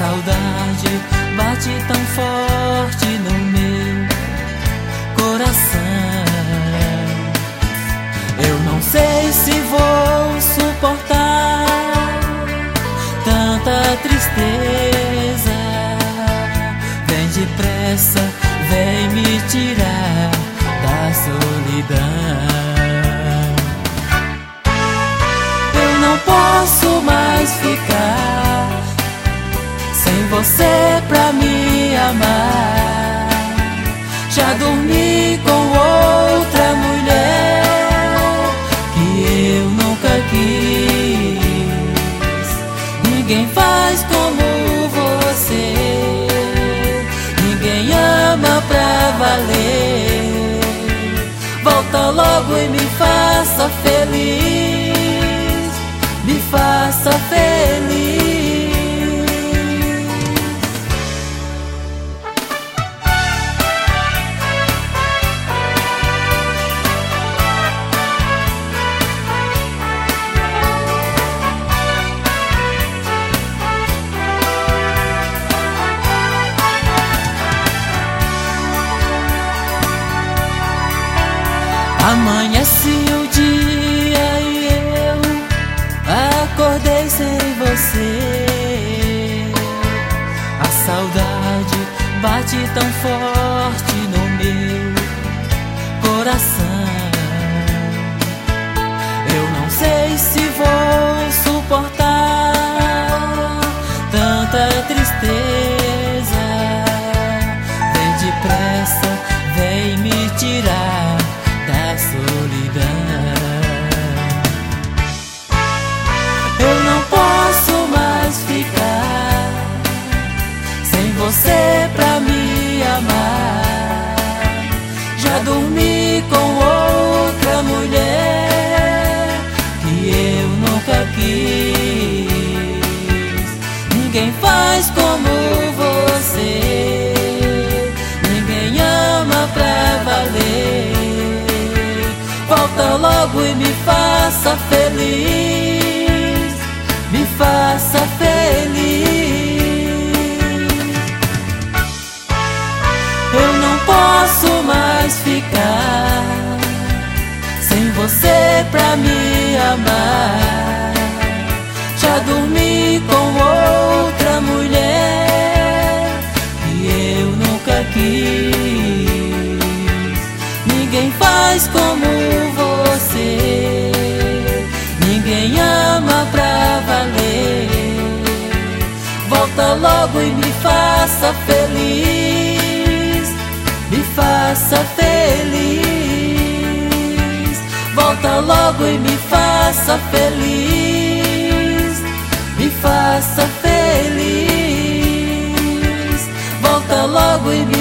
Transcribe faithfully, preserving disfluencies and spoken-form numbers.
saudade bate tão forte no meu coração. Eu não sei se vou suportar tanta tristeza. Vem depressa, vem me tirar da solidão. Eu não posso mais ficar sem você pra me amar. Já dormi com outra mulher que eu nunca quis. Ninguém faz como você, ninguém ama pra valer. Volta logo e me faça feliz, me faça feliz. Amanhece o dia e eu acordei sem você. A saudade bate tão forte no meu coração. Eu não sei se vou suportar tanta tristeza. Vem depressa, vem me tirar da solidão. Eu não posso mais ficar sem você pra me amar. Já dormi com outra mulher que eu nunca quis. Ninguém faz como você, ninguém ama pra valer. Volta logo e me faça feliz, me faça feliz. Eu não posso mais ficar sem você pra me amar. Já dormi com outra mulher que eu nunca quis. Ninguém faz como você, ninguém ama pra valer. Volta logo e me faça feliz, me faça feliz. Volta logo e me faça feliz, me faça feliz. Volta logo e me